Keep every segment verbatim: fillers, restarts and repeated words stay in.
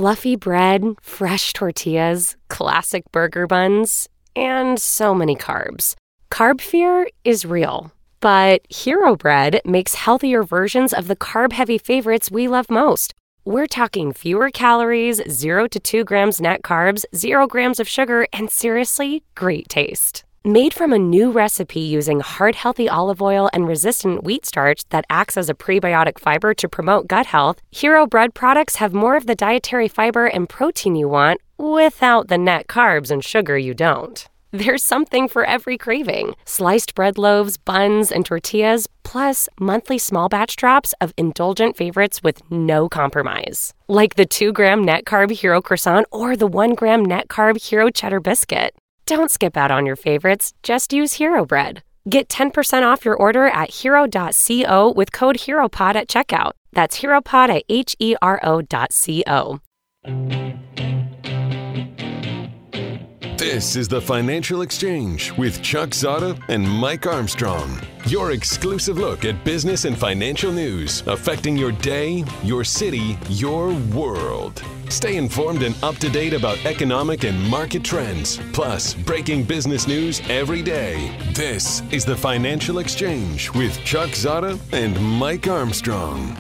Fluffy bread, fresh tortillas, classic burger buns, and so many carbs. Carb fear is real, but Hero Bread makes healthier versions of the carb-heavy favorites we love most. We're talking fewer calories, zero to two grams net carbs, zero grams of sugar, and seriously, great taste. Made from a new recipe using heart-healthy olive oil and resistant wheat starch that acts as a prebiotic fiber to promote gut health, Hero Bread products have more of the dietary fiber and protein you want without the net carbs and sugar you don't. There's something for every craving. Sliced bread loaves, buns, and tortillas, plus monthly small batch drops of indulgent favorites with no compromise. Like the two gram net carb Hero Croissant or the one gram net carb Hero Cheddar Biscuit. Don't skip out on your favorites, just use Hero Bread. Get ten percent off your order at hero dot co with code HEROPOD at checkout. That's HeroPod at H E R O dot co. This is the Financial Exchange with Chuck Zada and Mike Armstrong. Your exclusive look at business and financial news affecting your day, your city, your world. Stay informed and up to date about economic and market trends, plus breaking business news every day. This is the Financial Exchange with Chuck Zada and Mike Armstrong.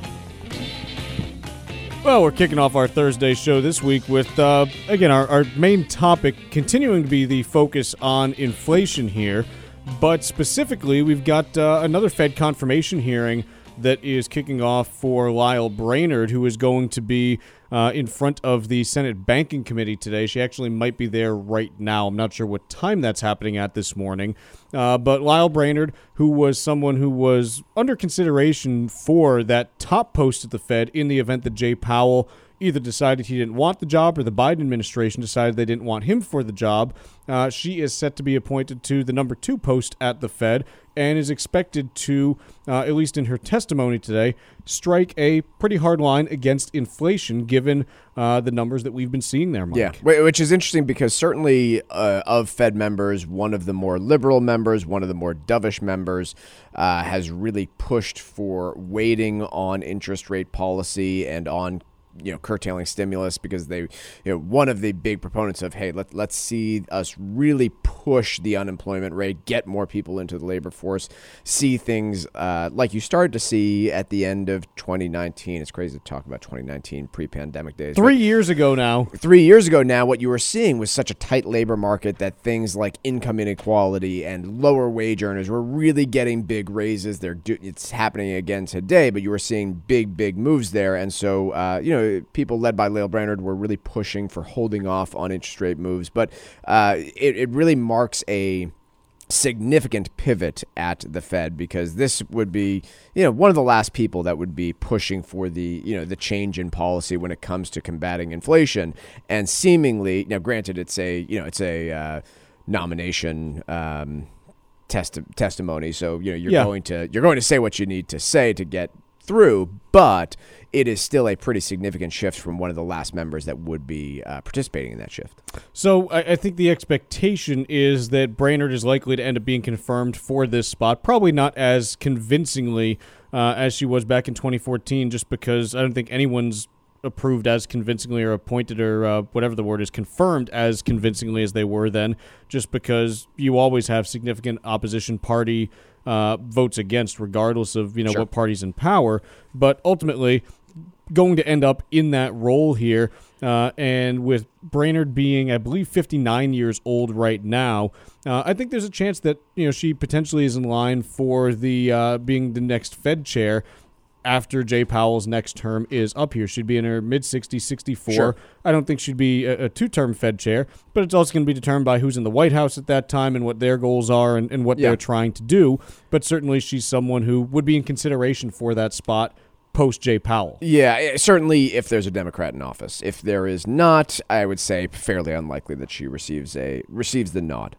Well, we're kicking off our Thursday show this week with, uh, again, our, our main topic continuing to be the focus on inflation here. But specifically, we've got uh, another Fed confirmation hearing that is kicking off for Lael Brainard, who is going to be uh, in front of the Senate Banking Committee today. She actually might be there right now. I'm not sure what time that's happening at this morning. Uh, but Lael Brainard, who was someone who was under consideration for that top post at the Fed in the event that Jay Powell either decided he didn't want the job or the Biden administration decided they didn't want him for the job. Uh, she is set to be appointed to the number two post at the Fed and is expected to, uh, at least in her testimony today, strike a pretty hard line against inflation given uh, the numbers that we've been seeing there, Mike. Yeah, which is interesting because certainly uh, of Fed members, one of the more liberal members, one of the more dovish members uh, has really pushed for waiting on interest rate policy and on you know, curtailing stimulus because they, you know, one of the big proponents of, hey, let, let's see us really push the unemployment rate, get more people into the labor force, see things uh, like you started to see at the end of twenty nineteen. It's crazy to talk about twenty nineteen pre-pandemic days. Three years ago now. Three years ago now, what you were seeing was such a tight labor market that things like income inequality and lower wage earners were really getting big raises. They're do- it's happening again today, but you were seeing big, big moves there. And so, uh, you know, people led by Lael Brainard were really pushing for holding off on interest rate moves. But uh, it, it really marks a significant pivot at the Fed because this would be, you know, one of the last people that would be pushing for the, you know, the change in policy when it comes to combating inflation. And seemingly, now granted, it's a, you know, it's a uh, nomination um, test testimony. So, you know, you're yeah. going to you're going to say what you need to say to get through, but it is still a pretty significant shift from one of the last members that would be uh, participating in that shift. So I, I think the expectation is that Brainard is likely to end up being confirmed for this spot, probably not as convincingly uh, as she was back in twenty fourteen, just because I don't think anyone's approved as convincingly or appointed or uh, whatever the word is, confirmed as convincingly as they were then, just because you always have significant opposition party uh, votes against, regardless of, you know, sure. what party's in power. But ultimately, going to end up in that role here, uh, and with Brainard being, I believe, fifty-nine years old right now, uh, I think there's a chance that, you know, she potentially is in line for the uh, being the next Fed chair after Jay Powell's next term is up here. She'd be in her mid-sixties, sixty-four. Sure. I don't think she'd be a, a two-term Fed chair, but it's also going to be determined by who's in the White House at that time and what their goals are and, and what yeah. they're trying to do. But certainly she's someone who would be in consideration for that spot post-Jay Powell. Yeah, certainly if there's a Democrat in office. If there is not, I would say fairly unlikely that she receives a receives the nod.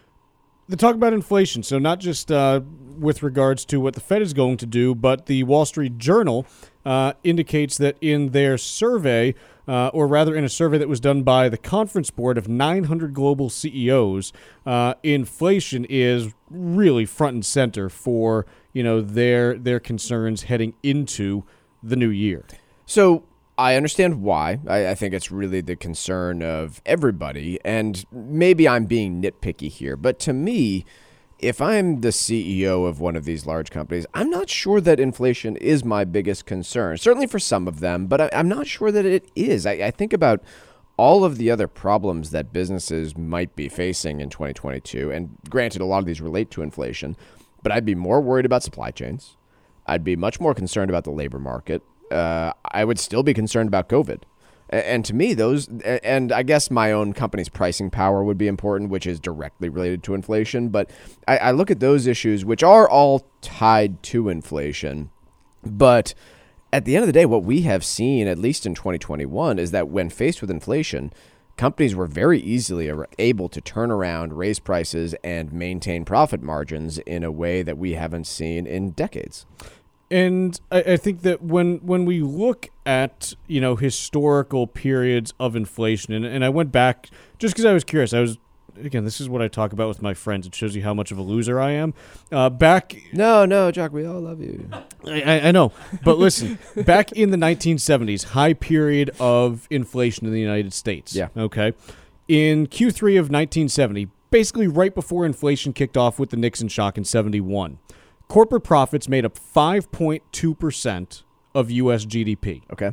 The talk about inflation, so not just uh, with regards to what the Fed is going to do, but the Wall Street Journal uh, indicates that in their survey, uh, or rather in a survey that was done by the Conference Board of nine hundred global C E Os, uh, inflation is really front and center for, you know, their their concerns heading into the new year. So I understand why. I, I think it's really the concern of everybody, and maybe I'm being nitpicky here, but to me, if I'm the C E O of one of these large companies, I'm not sure that inflation is my biggest concern. Certainly for some of them, but I, I'm not sure that it is. I, I think about all of the other problems that businesses might be facing in twenty twenty-two, and granted, a lot of these relate to inflation, but I'd be more worried about supply chains. I'd be much more concerned about the labor market. Uh, I would still be concerned about COVID. And to me, those, and I guess my own company's pricing power would be important, which is directly related to inflation. But I, I look at those issues, which are all tied to inflation. But at the end of the day, what we have seen, at least in twenty twenty-one, is that when faced with inflation, companies were very easily able to turn around, raise prices, and maintain profit margins in a way that we haven't seen in decades. And I, I think that when when we look at, you know, historical periods of inflation, and, and I went back just because I was curious. I was, again, this is what I talk about with my friends. It shows you how much of a loser I am. Uh, back... No, no, Jock, we all love you. I, I, I know. But listen, back in the nineteen seventies, high period of inflation in the United States. Yeah. Okay. In Q three of nineteen seventy, basically right before inflation kicked off with the Nixon shock in seventy-one, corporate profits made up five point two percent of U S G D P. Okay.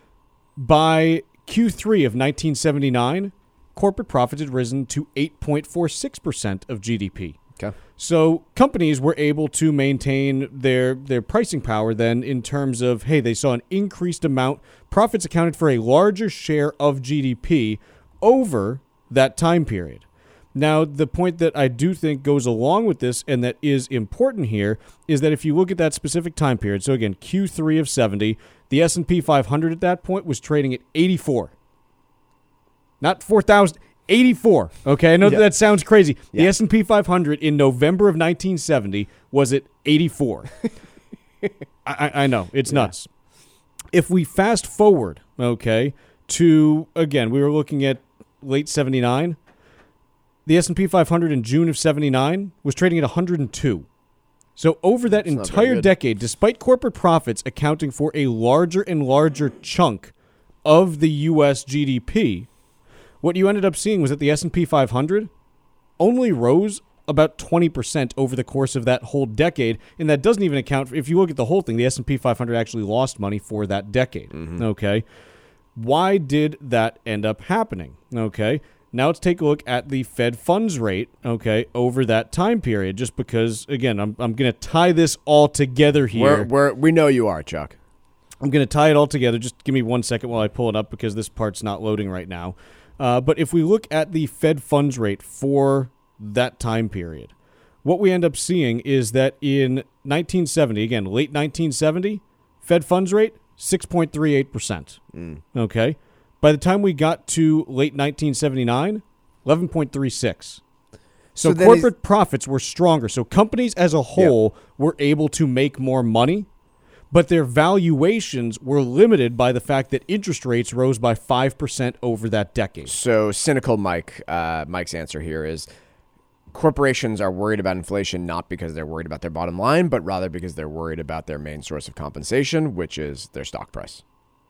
By Q three of nineteen seventy-nine, corporate profits had risen to eight point four six percent of G D P. Okay. So companies were able to maintain their their pricing power then in terms of, hey, they saw an increased amount. Profits accounted for a larger share of G D P over that time period. Now, the point that I do think goes along with this and that is important here is that if you look at that specific time period, so again, Q three of seventy, the S and P five hundred at that point was trading at eighty-four. Not four thousand, eighty-four. Okay, I know yeah. that, that sounds crazy. Yeah. The S and P five hundred in November of nineteen seventy was at eighty-four. I, I know, it's yeah. nuts. If we fast forward, okay, to, again, we were looking at late seventy-nine, the S and P five hundred in June of seventy-nine was trading at one hundred two. So over that That's not entire very good. decade, despite corporate profits accounting for a larger and larger chunk of the U S G D P, what you ended up seeing was that the S and P five hundred only rose about twenty percent over the course of that whole decade, and that doesn't even account for, if you look at the whole thing, the S and P five hundred actually lost money for that decade. Mm-hmm. Okay. Why did that end up happening? Okay. Now let's take a look at the Fed funds rate, okay, over that time period, just because, again, I'm I'm going to tie this all together here. We're, we're, we know you are, Chuck. I'm going to tie it all together. Just give me one second while I pull it up because this part's not loading right now. Uh, but if we look at the Fed funds rate for that time period, what we end up seeing is that in nineteen seventy, again, late nineteen seventy, Fed funds rate, six point three eight percent. Mm. Okay. By the time we got to late nineteen seventy-nine, eleven point three six. So, so corporate profits were stronger. So companies as a whole yeah. were able to make more money, but their valuations were limited by the fact that interest rates rose by five percent over that decade. So cynical Mike, uh, Mike's answer here is corporations are worried about inflation not because they're worried about their bottom line, but rather because they're worried about their main source of compensation, which is their stock price.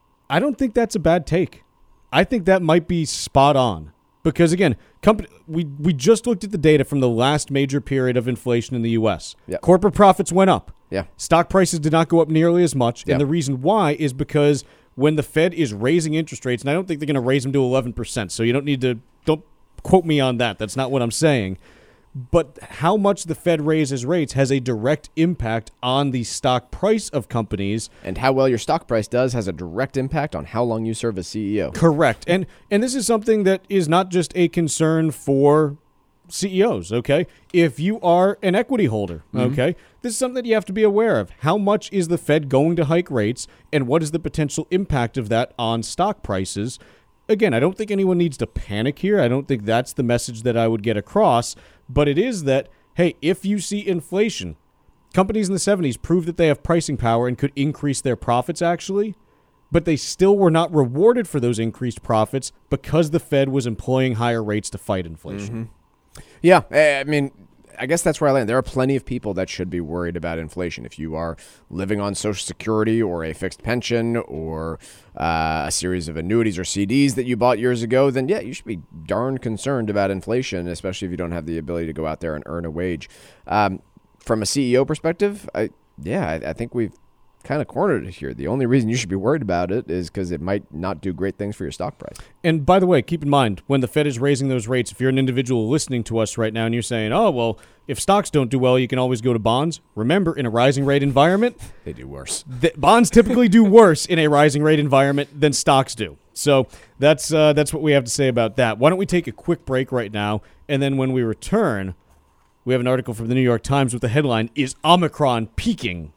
I don't think that's a bad take. I think that might be spot on because, again, company, we, we just looked at the data from the last major period of inflation in the U S. Yep. Corporate profits went up. Yeah. Stock prices did not go up nearly as much. Yep. And the reason why is because when the Fed is raising interest rates, and I don't think they're going to raise them to eleven percent, so you don't need to, don't quote me on that. That's not what I'm saying. But how much the Fed raises rates has a direct impact on the stock price of companies. And how well your stock price does has a direct impact on how long you serve as C E O. Correct. And and this is something that is not just a concern for C E Os, okay? If you are an equity holder, mm-hmm. okay, this is something that you have to be aware of. How much is the Fed going to hike rates, and what is the potential impact of that on stock prices? Again, I don't think anyone needs to panic here. I don't think that's the message that I would get across. But it is that, hey, if you see inflation, companies in the seventies proved that they have pricing power and could increase their profits, actually, but they still were not rewarded for those increased profits because the Fed was employing higher rates to fight inflation. Mm-hmm. Yeah, I mean, I guess that's where I land. There are plenty of people that should be worried about inflation. If you are living on Social Security or a fixed pension or uh, a series of annuities or C Ds that you bought years ago, then yeah, you should be darn concerned about inflation, especially if you don't have the ability to go out there and earn a wage. Um, from a C E O perspective, I, yeah, I, I think we've kind of cornered it here. The only reason you should be worried about it is because it might not do great things for your stock price. And by the way, keep in mind, when the Fed is raising those rates, if you're an individual listening to us right now and you're saying, oh, well, if stocks don't do well, you can always go to bonds. Remember, in a rising rate environment, they do worse. The, bonds typically do worse in a rising rate environment than stocks do. So that's uh, that's what we have to say about that. Why don't we take a quick break right now, and then when we return, we have an article from the New York Times with the headline, "Is Omicron Peaking?"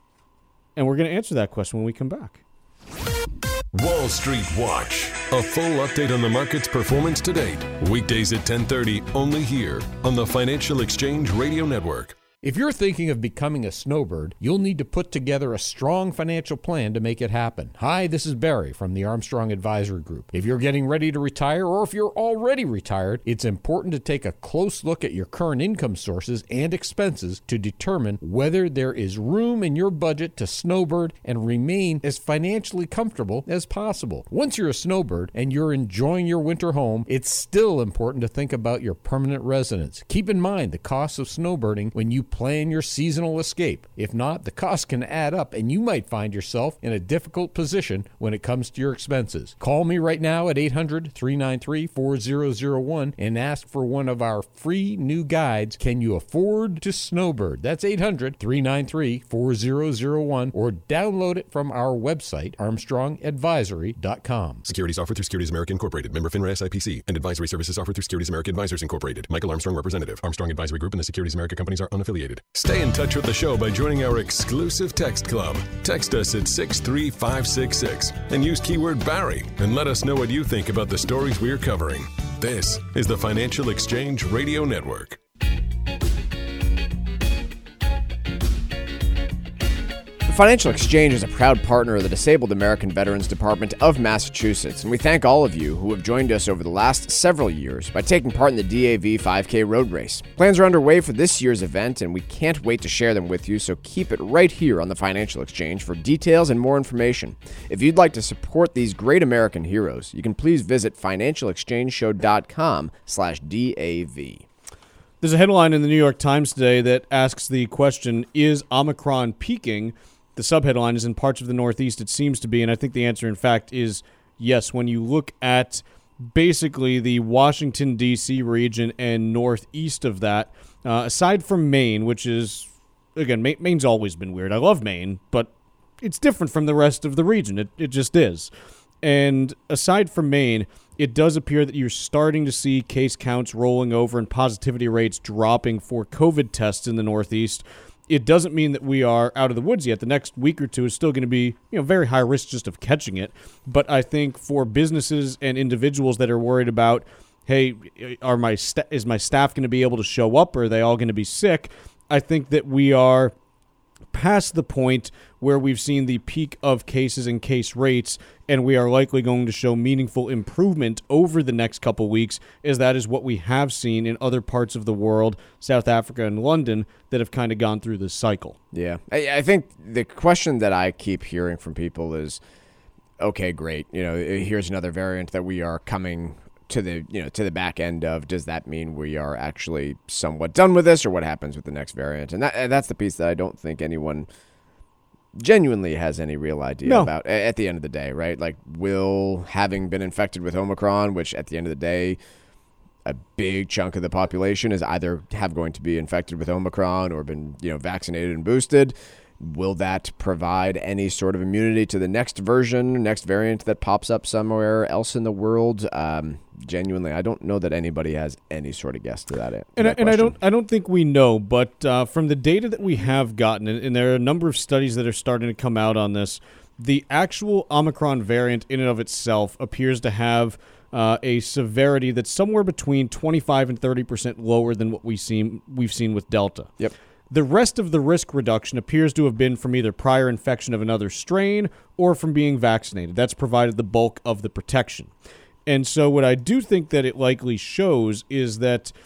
And we're going to answer that question when we come back. Wall Street Watch. A full update on the market's performance to date. Weekdays at ten thirty, only here on the Financial Exchange Radio Network. If you're thinking of becoming a snowbird, you'll need to put together a strong financial plan to make it happen. Hi, this is Barry from the Armstrong Advisory Group. If you're getting ready to retire or if you're already retired, it's important to take a close look at your current income sources and expenses to determine whether there is room in your budget to snowbird and remain as financially comfortable as possible. Once you're a snowbird and you're enjoying your winter home, it's still important to think about your permanent residence. Keep in mind the cost of snowbirding when you plan your seasonal escape. If not, the cost can add up and you might find yourself in a difficult position when it comes to your expenses. Call me right now at eight hundred, three nine three, four zero zero one and ask for one of our free new guides, Can You Afford to Snowbird? That's eight hundred, three nine three, four zero zero one, or download it from our website, armstrong advisory dot com. Securities offered through Securities America Incorporated, member FINRA S I P C, and advisory services offered through Securities America Advisors Incorporated. Michael Armstrong, representative. Armstrong Advisory Group and the Securities America companies are unaffiliated. Stay in touch with the show by joining our exclusive text club. Text us at six three five six six and use keyword Barry and let us know what you think about the stories we're covering. This is the Financial Exchange Radio Network. The Financial Exchange is a proud partner of the Disabled American Veterans Department of Massachusetts, and we thank all of you who have joined us over the last several years by taking part in the D A V five K road race. Plans are underway for this year's event, and we can't wait to share them with you, so keep it right here on the Financial Exchange for details and more information. If you'd like to support these great American heroes, you can please visit financial exchange show dot com slash D A V. There's a headline in the New York Times today that asks the question, is Omicron peaking? The subheadline is, in parts of the Northeast, it seems to be, and I think the answer, in fact, is yes. When you look at basically the Washington, D C region and northeast of that, uh, aside from Maine, which is, again, Ma- Maine's always been weird. I love Maine, but it's different from the rest of the region. It, it just is. And aside from Maine, it does appear that you're starting to see case counts rolling over and positivity rates dropping for COVID tests in the Northeast. It doesn't mean that we are out of the woods yet. The next week or two is still going to be, you know, very high risk just of catching it. But I think for businesses and individuals that are worried about, hey, are my sta- is my staff going to be able to show up? Or are they all going to be sick? I think that we are past the point where we've seen the peak of cases and case rates, and we are likely going to show meaningful improvement over the next couple weeks, as that is what we have seen in other parts of the world, South Africa and London, that have kind of gone through this cycle. Yeah. I, I think the question that I keep hearing from people is, okay, great. You know, here's another variant that we are coming to the, you know, to the back end of. Does that mean we are actually somewhat done with this, or what happens with the next variant? And that that's the piece that I don't think anyone genuinely has any real idea no. about at the end of the day, right? Like, will having been infected with Omicron, which at the end of the day, a big chunk of the population is either have going to be infected with Omicron or been, you know, vaccinated and boosted, will that provide any sort of immunity to the next version, next variant that pops up somewhere else in the world? Um, genuinely, I don't know that anybody has any sort of guess to that. To and that I, and I don't, I don't think we know. But uh, from the data that we have gotten, and, and there are a number of studies that are starting to come out on this, the actual Omicron variant in and of itself appears to have uh, a severity that's somewhere between twenty-five and thirty percent lower than what we seen we've seen with Delta. Yep. The rest of the risk reduction appears to have been from either prior infection of another strain or from being vaccinated. That's provided the bulk of the protection. And so what I do think that it likely shows is that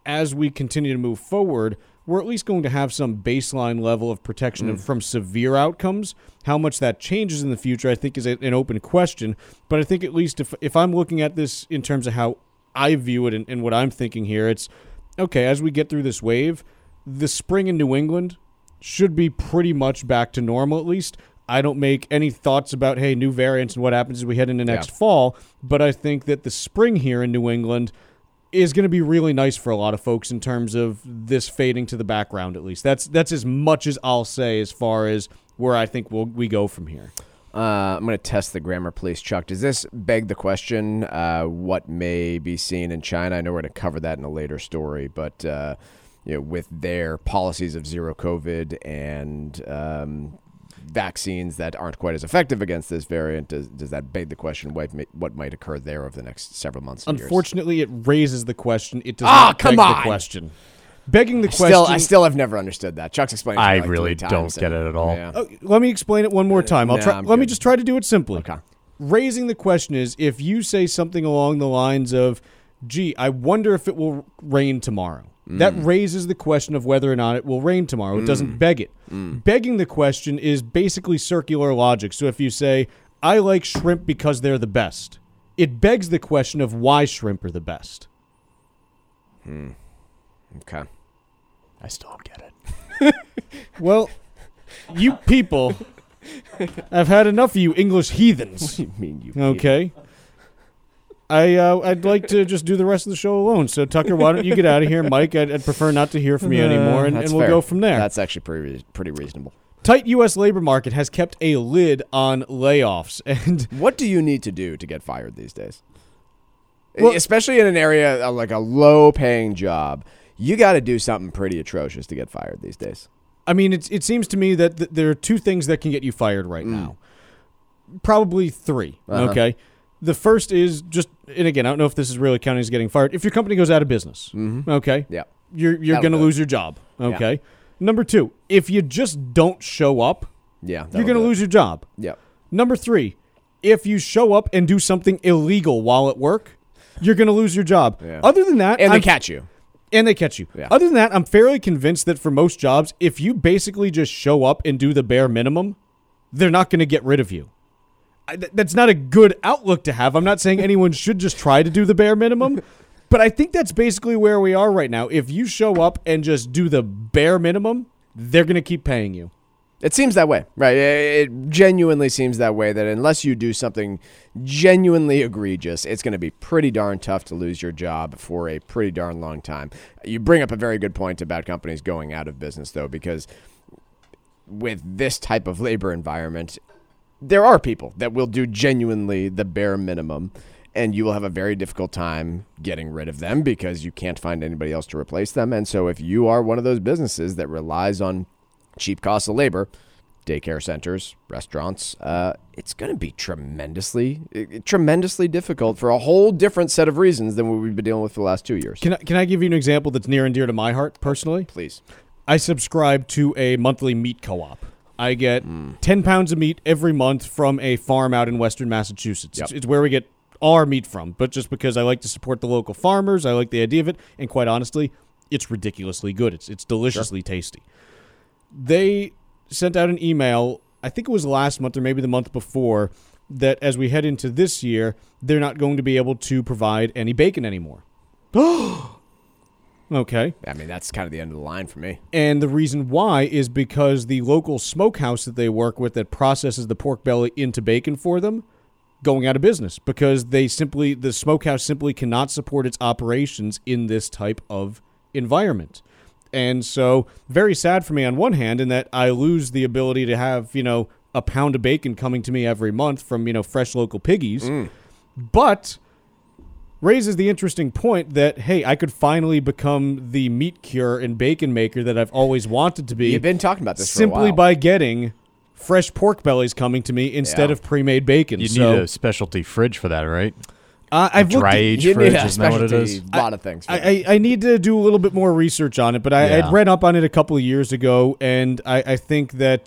as we continue to move forward, we're at least going to have some baseline level of protection Mm. from severe outcomes. How much that changes in the future, I think, is a, an open question. But I think at least if if I'm looking at this in terms of how I view it and, and what I'm thinking here, it's, okay, as we get through this wave, the spring in New England should be pretty much back to normal at least. I don't make any thoughts about, hey, new variants and what happens as we head into next Yeah. fall, but I think that the spring here in New England is going to be really nice for a lot of folks in terms of this fading to the background at least. That's that's as much as I'll say as far as where I think we'll, we go from here. Uh, I'm going to test the grammar, please, Chuck. Does this beg the question, uh, what may be seen in China? I know we're going to cover that in a later story, but uh, you know, with their policies of zero COVID and um, vaccines that aren't quite as effective against this variant, does, does that beg the question what, may, what might occur there over the next several months and years? Unfortunately, it raises the question. It does Ah, not come beg on! the question. Begging the question. Still, I still have never understood that. Chuck's explained it to me I like really three don't times get and- it at all. Yeah. Oh, let me explain it one more time. I'll Nah, try. I'm Let me good. just try to do it simply. Okay. Raising the question is, if you say something along the lines of, gee, I wonder if it will rain tomorrow. Mm. That raises the question of whether or not it will rain tomorrow. It Mm. doesn't beg it. Begging the question is basically circular logic. So if you say, I like shrimp because they're the best, it begs the question of why shrimp are the best. Okay. I still don't get it. Well, you people, I've had enough of you English heathens. I mean, you Okay. I, uh, I'd like to just do the rest of the show alone. So, Tucker, why don't you get out of here? Mike, I'd, I'd prefer not to hear from you anymore, and, That's and we'll fair. go from there. That's actually pretty rea- pretty reasonable. Tight U S labor market has kept a lid on layoffs. And What do you need to do to get fired these days? Well- Especially in an area uh, like a low-paying job, you got to do something pretty atrocious to get fired these days. I mean, it's, it seems to me that th- there are two things that can get you fired right now. Probably three, Uh-huh. okay? The first is just, and again, I don't know if this is really counting as getting fired. If your company goes out of business, okay? Yeah. You're, you're That'll going to do it. lose your job, okay? Number two, if you just don't show up, Yeah. you're going to lose your job. Yeah. Number three, if you show up and do something illegal while at work, you're going to lose your job. Yeah. Other than that, And they I'm- catch you. and they catch you. Yeah. Other than that, I'm fairly convinced that for most jobs, if you basically just show up and do the bare minimum, they're not going to get rid of you. I, th- that's not a good outlook to have. I'm not saying anyone should just try to do the bare minimum, but I think that's basically where we are right now. If you show up and just do the bare minimum, they're going to keep paying you. It seems that way, right? It it genuinely seems that way, that unless you do something genuinely egregious, it's going to be pretty darn tough to lose your job for a pretty darn long time. You bring up a very good point about companies going out of business, though, because with this type of labor environment, there are people that will do genuinely the bare minimum, and you will have a very difficult time getting rid of them because you can't find anybody else to replace them. And so if you are one of those businesses that relies on cheap costs of labor, daycare centers, restaurants, uh, it's going to be tremendously, tremendously difficult for a whole different set of reasons than what we've been dealing with for the last two years. Can I, can I give you an example that's near and dear to my heart personally? Please. I subscribe to a monthly meat co-op. I get ten pounds of meat every month from a farm out in western Massachusetts. Yep. It's, it's where we get all our meat from, but just because I like to support the local farmers, I like the idea of it, and quite honestly, it's ridiculously good. It's it's deliciously tasty. They sent out an email, I think it was last month or maybe the month before, that as we head into this year, they're not going to be able to provide any bacon anymore. Okay. I mean, that's kind of the end of the line for me. And the reason why is because the local smokehouse that they work with that processes the pork belly into bacon for them, going out of business because they simply, the smokehouse simply cannot support its operations in this type of environment. And so very sad for me on one hand in that I lose the ability to have, you know, a pound of bacon coming to me every month from, you know, fresh local piggies. But raises the interesting point that, hey, I could finally become the meat cure and bacon maker that I've always wanted to be. You've been talking about this simply for a while. by getting fresh pork bellies coming to me instead Yeah. of pre-made bacon. You so, need a specialty fridge for that, right? uh, I've looked Dry at- age You fridge, need a isn't that what it specialty, is? lot of things. for I, that. I, I need to do a little bit more research on it, but I Yeah. had read up on it a couple of years ago, and I, I think that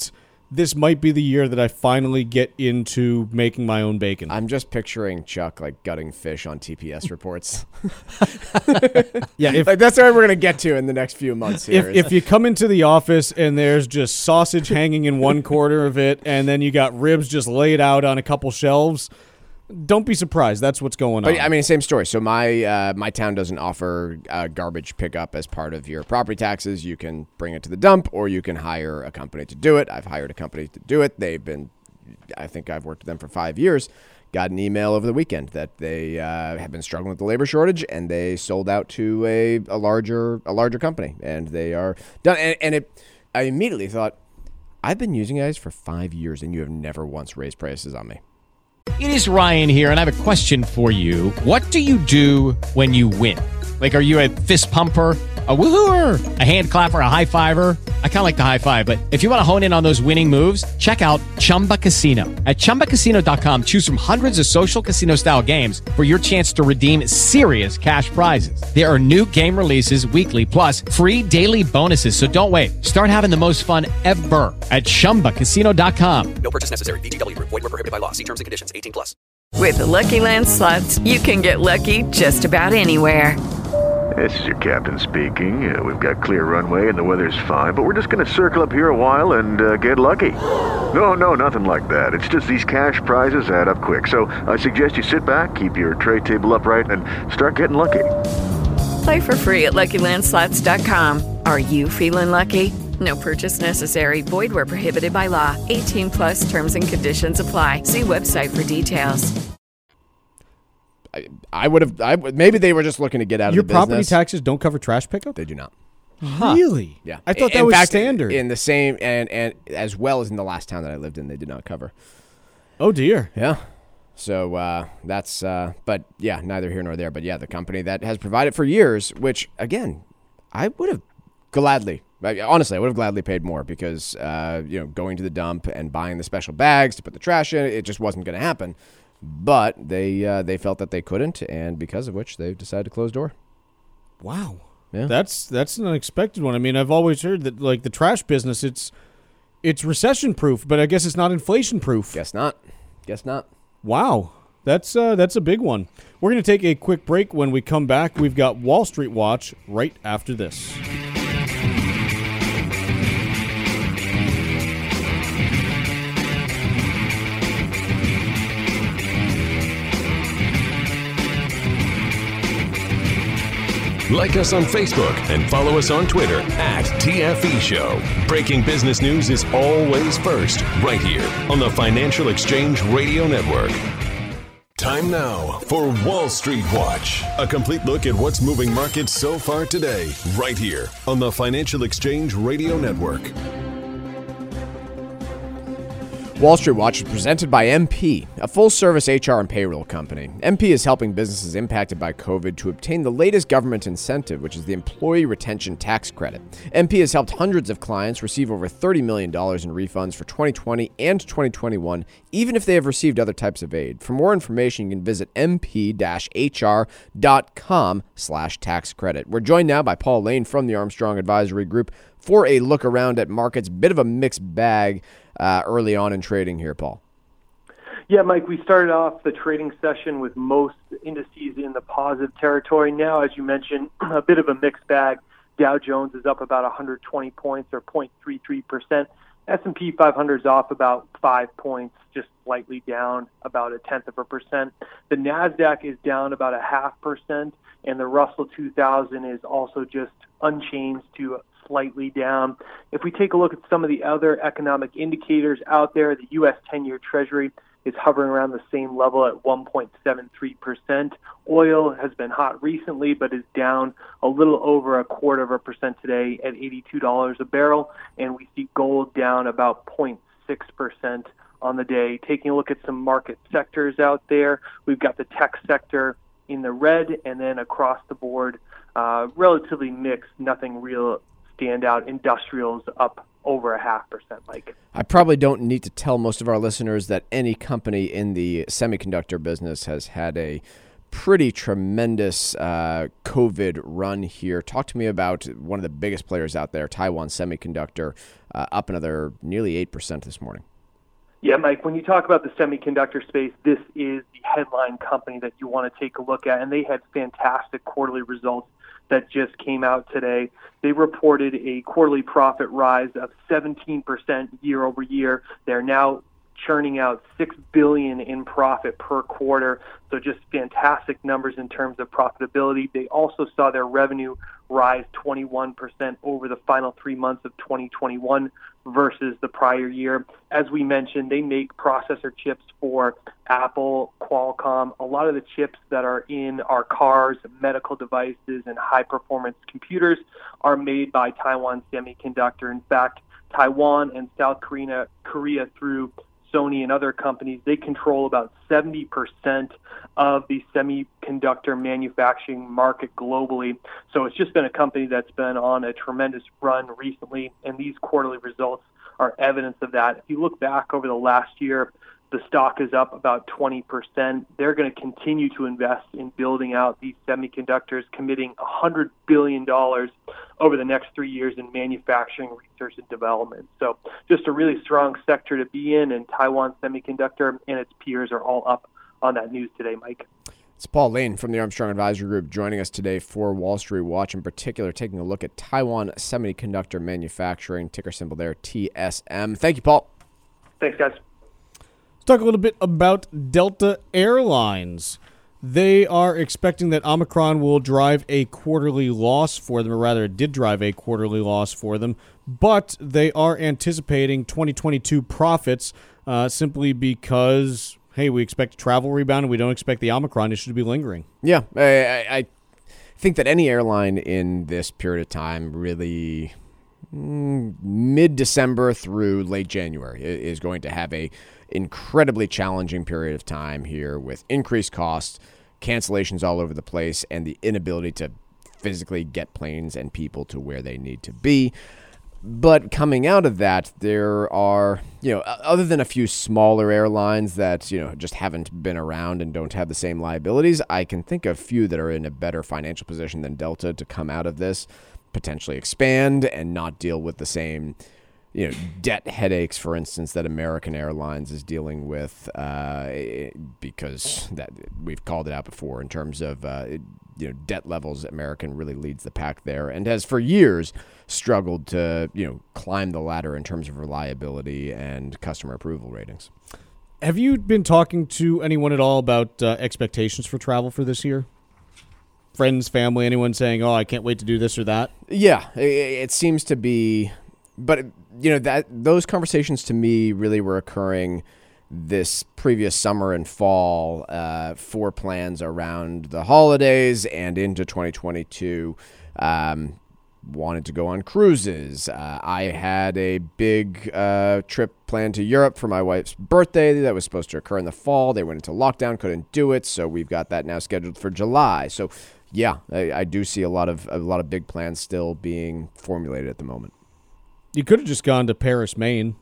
this might be the year that I finally get into making my own bacon. I'm just picturing Chuck like gutting fish on T P S reports. Yeah, if, like that's where we're gonna get to in the next few months. Here if if you come into the office and there's just sausage hanging in one corner of it, and then you got ribs just laid out on a couple shelves, don't be surprised. That's what's going but, on. I mean, same story. So my uh, my town doesn't offer uh, garbage pickup as part of your property taxes. You can bring it to the dump, or you can hire a company to do it. I've hired a company to do it. They've been, I think I've worked with them for five years. Got an email over the weekend that they uh, have been struggling with the labor shortage, and they sold out to a, a larger a larger company, and they are done. And, and it, I immediately thought, I've been using you guys for five years, and you have never once raised prices on me. It is Ryan here, and I have a question for you. What do you do when you win? Like, are you a fist pumper, a woohooer, a hand clapper, a high fiver? I kind of like the high five, but if you want to hone in on those winning moves, check out Chumba Casino. At chumba casino dot com, choose from hundreds of social casino-style games for your chance to redeem serious cash prizes. There are new game releases weekly, plus free daily bonuses, so don't wait. Start having the most fun ever at chumba casino dot com. No purchase necessary. V G W Group. Void where prohibited by law. See terms and conditions. eighteen plus. With the Lucky Land Slots, you can get lucky just about anywhere. This is your captain speaking. Uh, we've got clear runway and the weather's fine, but we're just going to circle up here a while and uh, get lucky. No, no, nothing like that. It's just these cash prizes add up quick. So I suggest you sit back, keep your tray table upright, and start getting lucky. Play for free at lucky land slots dot com. Are you feeling lucky? No purchase necessary. Void where prohibited by law. eighteen plus terms and conditions apply. See website for details. I, I would have. I would- maybe they were just looking to get out Your of the business. property taxes don't cover trash pickup? They do not. Really? Yeah, I thought that in was fact, standard. in the same and and as well as in the last town that I lived in, they did not cover. Oh, dear. Yeah. So uh, that's. Uh, but yeah, neither here nor there. But yeah, the company that has provided for years, which again, I would have gladly. I- Honestly, I would have gladly paid more because uh, you know going to the dump and buying the special bags to put the trash in, it just wasn't going to happen. But they uh, they felt that they couldn't, and because of which they've decided to close door. Wow. Yeah. That's that's an unexpected one. I mean, I've always heard that like the trash business, it's it's recession proof, but I guess it's not inflation proof. Guess not. Guess not. Wow. That's uh, that's a big one. We're going to take a quick break. When we come back, we've got Wall Street Watch right after this. Like us on Facebook and follow us on Twitter at T F E Show. Breaking business news is always first, right here on the Financial Exchange Radio Network. Time now for Wall Street Watch, a complete look at what's moving markets so far today, right here on the Financial Exchange Radio Network. Wall Street Watch is presented by M P, a full-service H R and payroll company. M P is helping businesses impacted by COVID to obtain the latest government incentive, which is the Employee Retention Tax Credit. M P has helped hundreds of clients receive over thirty million dollars in refunds for twenty twenty and twenty twenty-one, even if they have received other types of aid. For more information, you can visit m p dash h r dot com slash tax credit. We're joined now by Paul Lane from the Armstrong Advisory Group for a look around at markets. Bit of a mixed bag Uh, early on in trading here, Paul. Yeah, Mike, we started off the trading session with most indices in the positive territory. Now, as you mentioned, a bit of a mixed bag. Dow Jones is up about one hundred twenty points or zero point three three percent. S and P five hundred is off about five points, just slightly down about a tenth of a percent. The NASDAQ is down about a half percent, and the Russell two thousand is also just unchanged to slightly down. If we take a look at some of the other economic indicators out there, the U S ten-year Treasury is hovering around the same level at one point seven three percent. Oil has been hot recently, but is down a little over a quarter of a percent today at eighty-two dollars a barrel, and we see gold down about zero point six percent on the day. Taking a look at some market sectors out there, we've got the tech sector in the red, and then across the board, uh, relatively mixed, nothing real standout. Industrials up over a half percent, Mike. I probably don't need to tell most of our listeners that any company in the semiconductor business has had a pretty tremendous uh, COVID run here. Talk to me about one of the biggest players out there, Taiwan Semiconductor, uh, up another nearly eight percent this morning. Yeah, Mike, when you talk about the semiconductor space, this is the headline company that you want to take a look at, and they had fantastic quarterly results that just came out today. They reported a quarterly profit rise of seventeen percent year over year. They're now churning out six billion dollars in profit per quarter. So just fantastic numbers in terms of profitability. They also saw their revenue rise twenty-one percent over the final three months of twenty twenty-one versus the prior year. As we mentioned, they make processor chips for Apple, Qualcomm. A lot of the chips that are in our cars, medical devices, and high-performance computers are made by Taiwan Semiconductor. In fact, Taiwan and South Korea, Korea through Sony and other companies, they control about seventy percent of the semiconductor manufacturing market globally. So it's just been a company that's been on a tremendous run recently, and these quarterly results are evidence of that. If you look back over the last year, the stock is up about twenty percent. They're going to continue to invest in building out these semiconductors, committing one hundred billion dollars over the next three years in manufacturing, research, and development. So just a really strong sector to be in, and Taiwan Semiconductor and its peers are all up on that news today, Mike. It's Paul Lane from the Armstrong Advisory Group joining us today for Wall Street Watch, in particular taking a look at Taiwan Semiconductor Manufacturing, ticker symbol there, T S M. Thank you, Paul. Thanks, guys. Let's talk a little bit about Delta Airlines. They are expecting that Omicron will drive a quarterly loss for them, or rather it did drive a quarterly loss for them, but they are anticipating twenty twenty-two profits uh, simply because, hey, we expect a travel rebound and we don't expect the Omicron issue to be lingering. Yeah, I, I think that any airline in this period of time, really mm, mid-December through late January, is going to have a incredibly challenging period of time here with increased costs, cancellations all over the place, and the inability to physically get planes and people to where they need to be. But coming out of that, there are, you know, other than a few smaller airlines that, you know, just haven't been around and don't have the same liabilities, I can think of few that are in a better financial position than Delta to come out of this, potentially expand and not deal with the same, you know, debt headaches, for instance, that American Airlines is dealing with, uh, because that we've called it out before in terms of, uh, you know, debt levels. American really leads the pack there and has for years struggled to, you know, climb the ladder in terms of reliability and customer approval ratings. Have you been talking to anyone at all about uh, expectations for travel for this year? Friends, family, anyone saying, oh, I can't wait to do this or that? Yeah, it, it seems to be, but you know, that those conversations to me really were occurring this previous summer and fall uh, for plans around the holidays and into twenty twenty-two. Um, wanted to go on cruises. Uh, I had a big uh, trip planned to Europe for my wife's birthday that was supposed to occur in the fall. They went into lockdown, couldn't do it, so we've got that now scheduled for July. So, yeah, I, I do see a lot of a lot of big plans still being formulated at the moment. You could have just gone to Paris, Maine.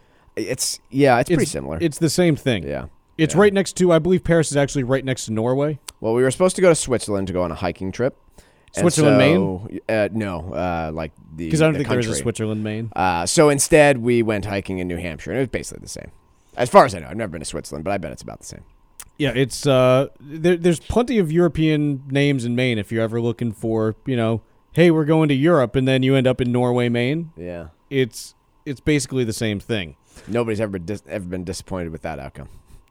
It's yeah, it's, it's pretty similar. It's the same thing. Yeah, it's yeah. right next to. I believe Paris is actually right next to Norway. Well, we were supposed to go to Switzerland to go on a hiking trip. Switzerland, so, Maine? Uh, no, uh, like the because I don't the think country. there's a Switzerland, Maine. Uh, so instead, we went hiking in New Hampshire, and it was basically the same, as far as I know. I've never been to Switzerland, but I bet it's about the same. Yeah, it's uh, there, there's plenty of European names in Maine if you're ever looking for, you know, hey, we're going to Europe, and then you end up in Norway, Maine. Yeah, it's it's basically the same thing. Nobody's ever been dis- ever been disappointed with that outcome.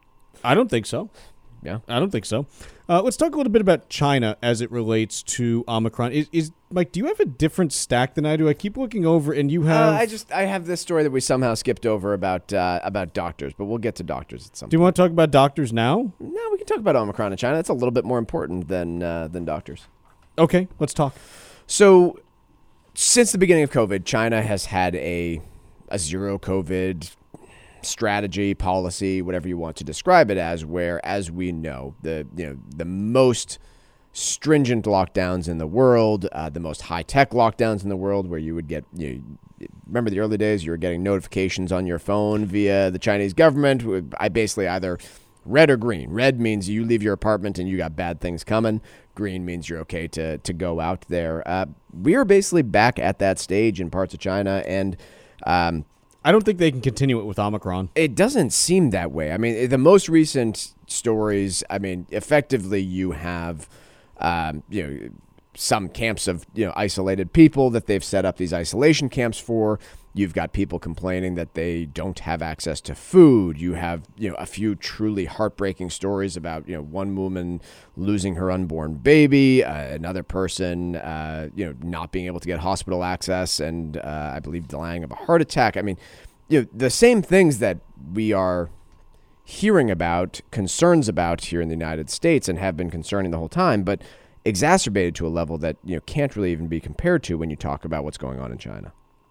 I don't think so. Yeah, I don't think so. Uh, let's talk a little bit about China as it relates to Omicron. Is, is Mike, do you have a different stack than I do? I keep looking over, and you have. Uh, I just I have this story that we somehow skipped over about uh, about doctors, but we'll get to doctors at some. Do you point. want to talk about doctors now? No, we can talk about Omicron in China. That's a little bit more important than uh, than doctors. Okay, let's talk. So, since the beginning of COVID, China has had a a zero COVID strategy, policy, whatever you want to describe it as, where, as we know, the you know the most stringent lockdowns in the world, uh, the most high-tech lockdowns in the world, where you would get, you know, remember the early days, you were getting notifications on your phone via the Chinese government. I basically either red or green. Red means you leave your apartment and you got bad things coming. Green means you're okay to to go out there. Uh, we are basically back at that stage in parts of China, and um, I don't think they can continue it with Omicron. It doesn't seem that way. I mean, the most recent stories, I mean, effectively you have, um, you know, some camps of, you know, isolated people that they've set up these isolation camps for. You've got people complaining that they don't have access to food. You have, you know, a few truly heartbreaking stories about, you know, one woman losing her unborn baby, uh, another person, uh, you know, not being able to get hospital access, and uh, I believe dying of a heart attack. I mean, you know, the same things that we are hearing about, concerns about here in the United States, and have been concerning the whole time, but exacerbated to a level that, you know, can't really even be compared to when you talk about what's going on in China.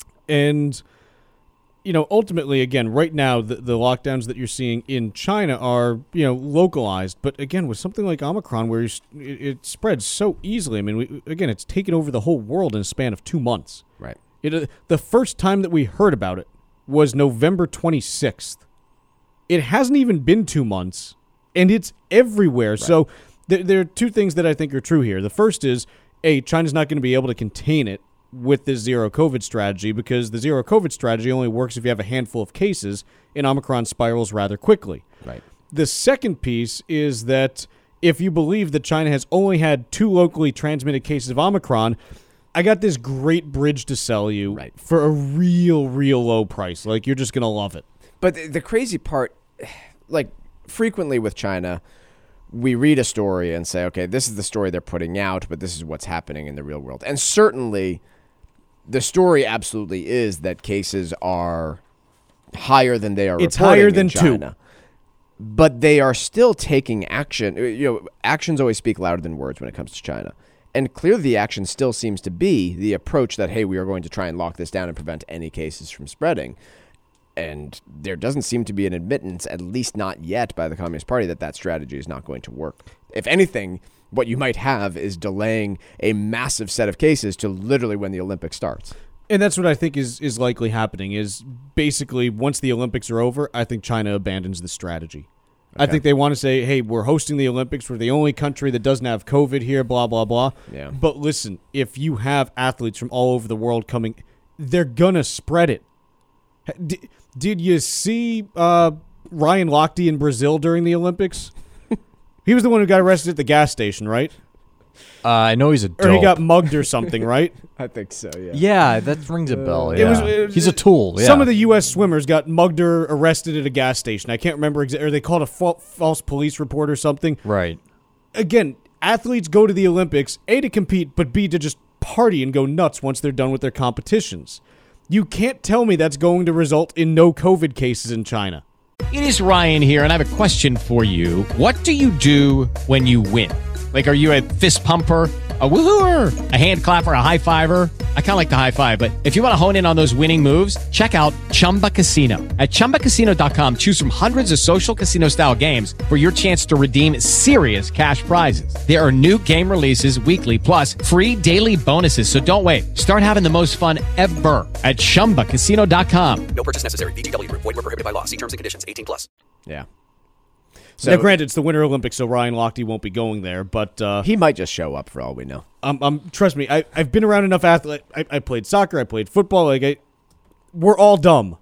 And, you know, ultimately, again, right now, the, the lockdowns that you're seeing in China are, you know, localized. But again, with something like Omicron, where it, it spreads so easily, I mean, we, again, it's taken over the whole world in a span of two months. Right. It, uh, the first time that we heard about it was November twenty-sixth. It hasn't even been two months, and it's everywhere. Right. So th- there are two things that I think are true here. The first is, A, China's not going to be able to contain it with this zero COVID strategy, because the zero COVID strategy only works if you have a handful of cases, and Omicron spirals rather quickly. Right. The second piece is that if you believe that China has only had two locally transmitted cases of Omicron, I got this great bridge to sell you right. for a real, real low price. Like, you're just going to love it. But the, the crazy part, like, frequently with China, we read a story and say, okay, this is the story they're putting out, but this is what's happening in the real world. And certainly the story absolutely is that cases are higher than they are it's reporting higher than in China. two. But they are still taking action. You know, actions always speak louder than words when it comes to China. And clearly the action still seems to be the approach that, hey, we are going to try and lock this down and prevent any cases from spreading. And there doesn't seem to be an admittance, at least not yet, by the Communist Party that that strategy is not going to work. If anything, what you might have is delaying a massive set of cases to literally when the Olympics starts. And that's what I think is, is likely happening, is basically once the Olympics are over, I think China abandons the strategy. Okay. I think they want to say, hey, we're hosting the Olympics. We're the only country that doesn't have COVID here, blah, blah, blah. Yeah. But listen, if you have athletes from all over the world coming, they're going to spread it. Did, did you see uh, Ryan Lochte in Brazil during the Olympics? He was the one who got arrested at the gas station, right? Uh, I know he's a dope. Or he got mugged or something, right? I think so, yeah. Yeah, that rings a bell. It Yeah. was- it was- he's a tool. Yeah. Some of the U S swimmers got mugged or arrested at a gas station. I can't remember exactly. Or they called a fa- false police report or something. Right. Again, athletes go to the Olympics, A, to compete, but B, to just party and go nuts once they're done with their competitions. You can't tell me that's going to result in no COVID cases in China. It is Ryan here, and I have a question for you. What do you do when you win? Like, are you a fist pumper, a woohooer, a hand clapper, a high fiver? I kind of like the high five, but if you want to hone in on those winning moves, check out Chumba Casino. At chumba casino dot com, choose from hundreds of social casino-style games for your chance to redeem serious cash prizes. There are new game releases weekly, plus free daily bonuses. So don't wait. Start having the most fun ever at chumba casino dot com. No purchase necessary. V G W Group. Void where prohibited by law. See terms and conditions. eighteen plus. Yeah. So, now, granted, it's the Winter Olympics, so Ryan Lochte won't be going there, but uh, he might just show up for all we know. Um, um, trust me, I, I've been around enough athletes. I, I played soccer, I played football. Like, I, we're all dumb.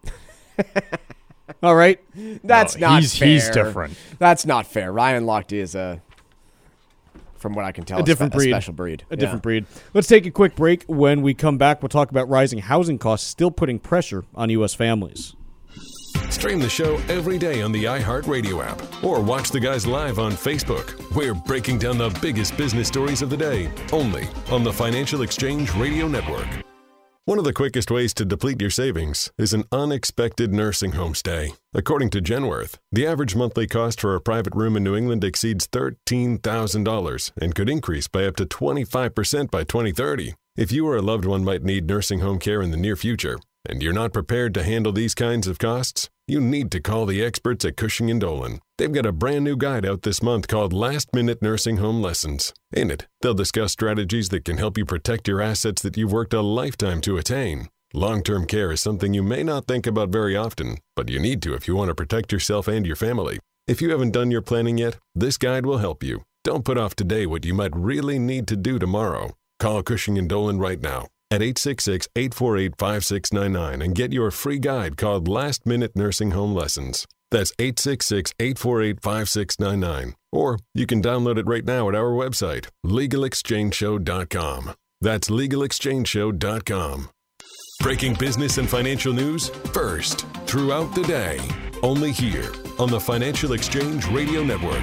All right, that's no, not he's, fair. He's different. That's not fair. Ryan Lochte is a, from what I can tell, a different a, breed, a special breed, a yeah. different breed. Let's take a quick break. When we come back, we'll talk about rising housing costs still putting pressure on U S families. Stream the show every day on the iHeartRadio app or watch the guys live on Facebook. We're breaking down the biggest business stories of the day, only on the Financial Exchange Radio Network. One of the quickest ways to deplete your savings is an unexpected nursing home stay. According to Genworth, the average monthly cost for a private room in New England exceeds thirteen thousand dollars and could increase by up to twenty-five percent by twenty thirty. If you or a loved one might need nursing home care in the near future, and you're not prepared to handle these kinds of costs, you need to call the experts at Cushing and Dolan. They've got a brand new guide out this month called Last Minute Nursing Home Lessons. In it, they'll discuss strategies that can help you protect your assets that you've worked a lifetime to attain. Long-term care is something you may not think about very often, but you need to if you want to protect yourself and your family. If you haven't done your planning yet, this guide will help you. Don't put off today what you might really need to do tomorrow. Call Cushing and Dolan right now at eight six six, eight four eight, five six nine nine and get your free guide called Last Minute Nursing Home Lessons. That's eight six six, eight four eight, five six nine nine. Or you can download it right now at our website, legal exchange show dot com. That's legal exchange show dot com. Breaking business and financial news first, throughout the day. Only here on the Financial Exchange Radio Network.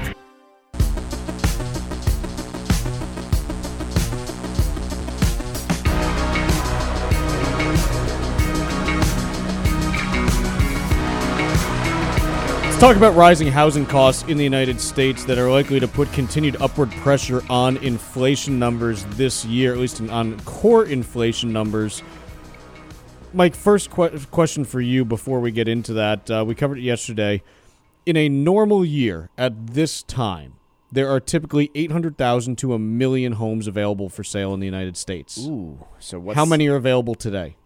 Let's talk about rising housing costs in the United States that are likely to put continued upward pressure on inflation numbers this year, at least on core inflation numbers. Mike, first que- question for you before we get into that. Uh, we covered it yesterday. In a normal year at this time, there are typically eight hundred thousand to a million homes available for sale in the United States. Ooh, so what's... How many are available today?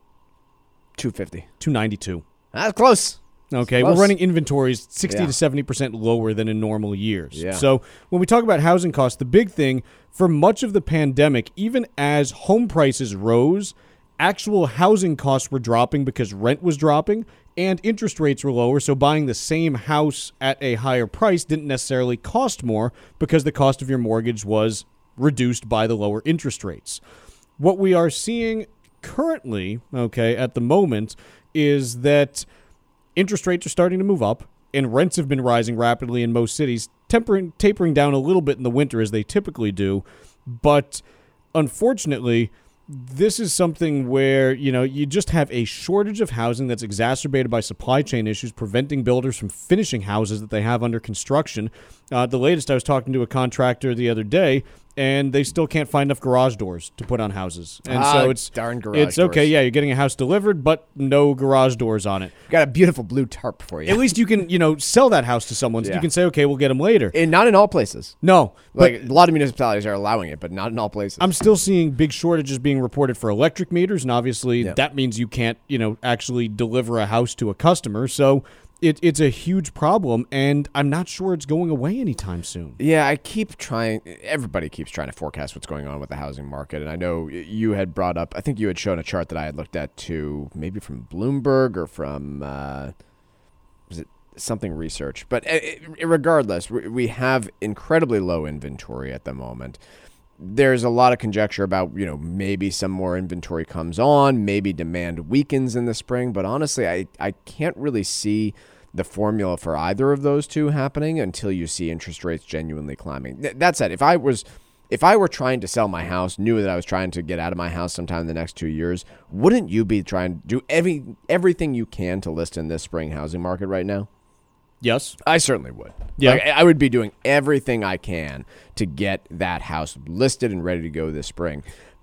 two fifty. two ninety-two. That's close. Okay, Close. we're running inventories sixty Yeah. to seventy percent lower than in normal years. Yeah. So when we talk about housing costs, the big thing for much of the pandemic, even as home prices rose, actual housing costs were dropping because rent was dropping and interest rates were lower. So buying the same house at a higher price didn't necessarily cost more because the cost of your mortgage was reduced by the lower interest rates. What we are seeing currently, okay, at the moment, is that interest rates are starting to move up, and rents have been rising rapidly in most cities, tempering, tapering down a little bit in the winter as they typically do. But unfortunately, this is something where, you know, you just have a shortage of housing that's exacerbated by supply chain issues, preventing builders from finishing houses that they have under construction. Uh, the latest, I was talking to a contractor the other day, and they still can't find enough garage doors to put on houses. And ah, so it's darn garage it's okay, doors. yeah, you're getting a house delivered, but no garage doors on it. Got a beautiful blue tarp for you. At least you can, you know, sell that house to someone. So Yeah. you can say, okay, we'll get them later. And not in all places. No. Like But a lot of municipalities are allowing it, but not in all places. I'm still seeing big shortages being reported for electric meters, and obviously Yeah. that means you can't, you know, actually deliver a house to a customer. So it, it's a huge problem, and I'm not sure it's going away anytime soon. Yeah, I keep trying. Everybody keeps trying to forecast what's going on with the housing market. And I know you had brought up, I think you had shown a chart that I had looked at too, maybe from Bloomberg or from, uh, was it something research? But uh, regardless, we have incredibly low inventory at the moment. There's a lot of conjecture about, you know, maybe some more inventory comes on, maybe demand weakens in the spring. But honestly, I, I can't really see the formula for either of those two happening until you see interest rates genuinely climbing. Th- that said, if I was, if I were trying to sell my house, knew that I was trying to get out of my house sometime in the next two years, wouldn't you be trying to do every everything you can to list in this spring housing market right now? Yes. I certainly would. Yeah. Like, I would be doing everything I can to get that house listed and ready to go this spring.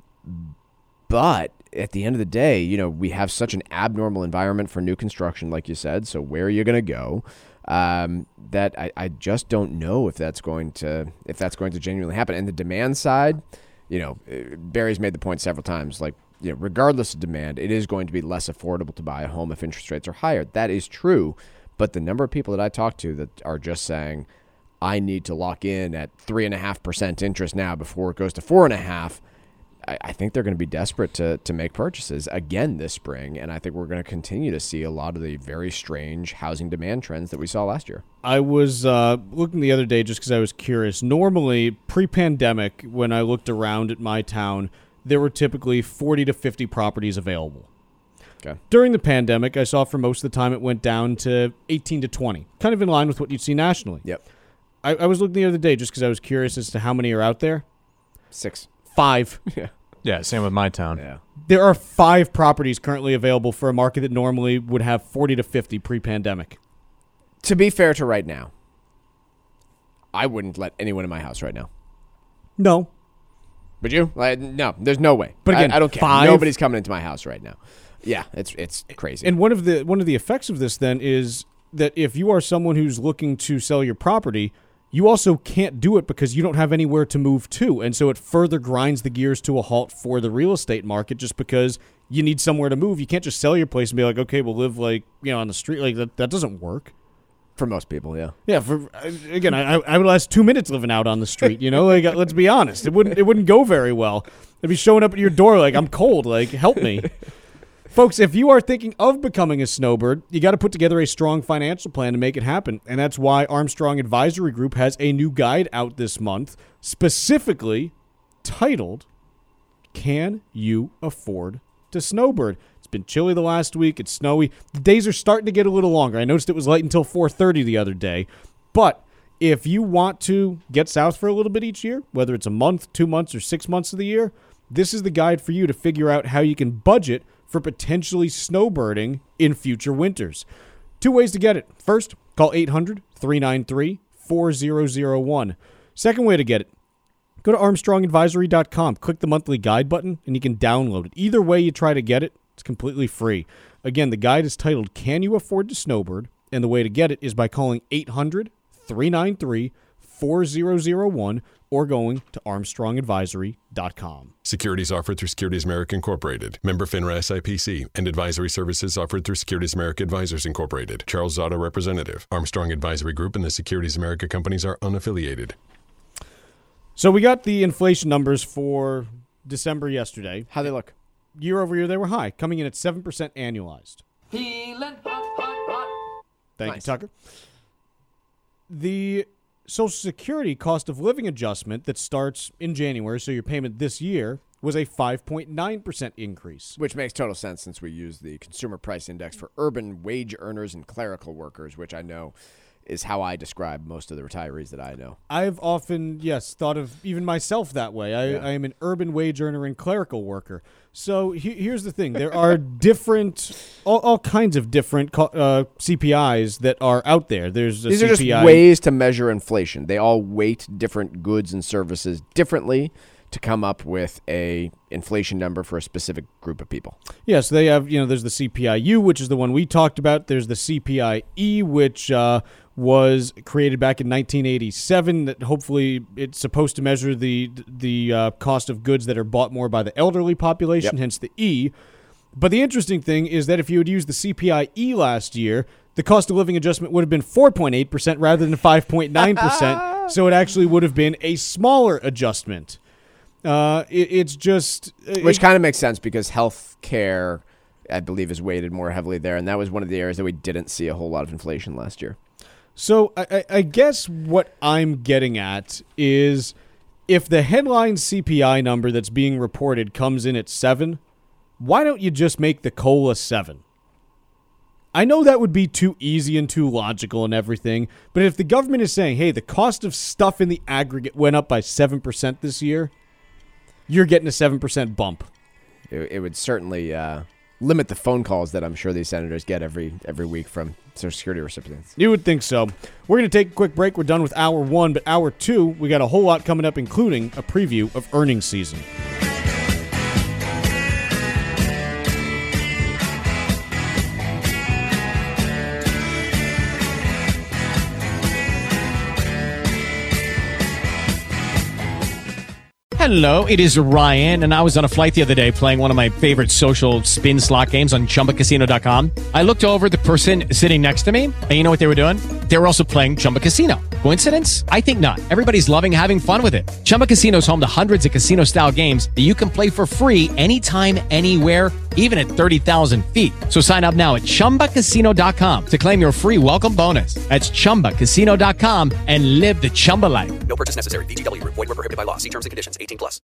But at the end of the day, you know, we have such an abnormal environment for new construction, like you said. So where are you going to go? Um, that I, I just don't know if that's going to if that's going to genuinely happen. And the demand side, you know, Barry's made the point several times, like, you know, regardless of demand, it is going to be less affordable to buy a home if interest rates are higher. That is true. But the number of people that I talk to that are just saying, I need to lock in at three and a half percent interest now before it goes to four and a half. I, I think they're going to be desperate to to make purchases again this spring, and I think we're going to continue to see a lot of the very strange housing demand trends that we saw last year. I was uh, looking the other day just because I was curious. Normally, pre-pandemic, when I looked around at my town, there were typically forty to fifty properties available. Okay. During the pandemic, I saw for most of the time it went down to eighteen to twenty, kind of in line with what you'd see nationally. Yep. I, I was looking the other day just because I was curious as to how many are out there. Six. Five. Yeah. Yeah, same with my town. Yeah. There are five properties currently available for a market that normally would have forty to fifty pre-pandemic. To be fair to right now, I wouldn't let anyone in my house right now. No. Would you? Like, no, there's no way. But again, I, I don't care. five- Nobody's coming into my house right now. Yeah, it's it's crazy. And one of the one of the effects of this then is that if you are someone who's looking to sell your property, you also can't do it because you don't have anywhere to move to. And so it further grinds the gears to a halt for the real estate market just because you need somewhere to move. You can't just sell your place and be like, okay, we'll live like, you know, on the street. Like that, that doesn't work. For most people, yeah. Yeah, for again, I, I would last two minutes living out on the street. You know, like let's be honest, it wouldn't it wouldn't go very well. I'd be showing up at your door like I'm cold, like help me, folks. If you are thinking of becoming a snowbird, you got to put together a strong financial plan to make it happen, and that's why Armstrong Advisory Group has a new guide out this month, specifically titled "Can You Afford to Snowbird?" It's been chilly the last week. It's snowy. The days are starting to get a little longer. I noticed it was light until four thirty the other day. But if you want to get south for a little bit each year, whether it's a month, two months, or six months of the year, this is the guide for you to figure out how you can budget for potentially snowbirding in future winters. Two ways to get it. First, call eight hundred, three nine three, four zero zero one. Second way to get it, go to armstrong advisory dot com, click the monthly guide button, and you can download it. Either way you try to get it, it's completely free. Again, the guide is titled Can You Afford to Snowbird? And the way to get it is by calling eight hundred, three nine three, four zero zero one or going to armstrong advisory dot com. Securities offered through Securities America Incorporated. Member FINRA S I P C. And advisory services offered through Securities America Advisors Incorporated. Charles Zotto, representative. Armstrong Advisory Group and the Securities America companies are unaffiliated. So we got the inflation numbers for December yesterday. How they look? Year over year, they were high, coming in at seven percent annualized. Feeling hot, hot, hot. Thank Nice. you, Tucker. The Social Security cost of living adjustment that starts in January, so your payment this year, was a five point nine percent increase. Which makes total sense since we use the Consumer Price Index for urban wage earners and clerical workers, which I know is how I describe most of the retirees that I know. I've often, yes, thought of even myself that way. I, Yeah. I am an urban wage earner and clerical worker. So he, here's the thing. There are different, all, all kinds of different co- uh, C P Is that are out there. There's a These C P I. are just ways to measure inflation. They all weight different goods and services differently to come up with a inflation number for a specific group of people. Yes, they have, you know, there's the C P I U, which is the one we talked about. There's the C P I E, which uh, was created back in nineteen eighty-seven. That hopefully it's supposed to measure the the uh, cost of goods that are bought more by the elderly population, Yep. hence the E. But the interesting thing is that if you had used the C P I E last year, the cost of living adjustment would have been four point eight percent rather than five point nine percent. So it actually would have been a smaller adjustment. Uh, it, it's just... Which it, kind of makes sense because health care, I believe, is weighted more heavily there. And that was one of the areas that we didn't see a whole lot of inflation last year. So I, I, I guess what I'm getting at is if the headline C P I number that's being reported comes in at seven, why don't you just make the COLA seven? I know that would be too easy and too logical and everything, but if the government is saying, hey, the cost of stuff in the aggregate went up by seven percent this year, you're getting a seven percent bump. It, it would certainly uh, limit the phone calls that I'm sure these senators get every every week from Social Security recipients. You would think so. We're going to take a quick break. We're done with hour one, but hour two, we got a whole lot coming up, including a preview of earnings season. Hello, it is Ryan, and I was on a flight the other day playing one of my favorite social spin slot games on chumba casino dot com. I looked over at the person sitting next to me, and you know what they were doing? They were also playing Chumba Casino. Coincidence? I think not. Everybody's loving having fun with it. Chumba Casino is home to hundreds of casino-style games that you can play for free anytime, anywhere, even at thirty thousand feet. So sign up now at chumba casino dot com to claim your free welcome bonus. That's chumba casino dot com and live the Chumba life. No purchase necessary. V G W. Void where prohibited by law. See terms and conditions. eighteen plus.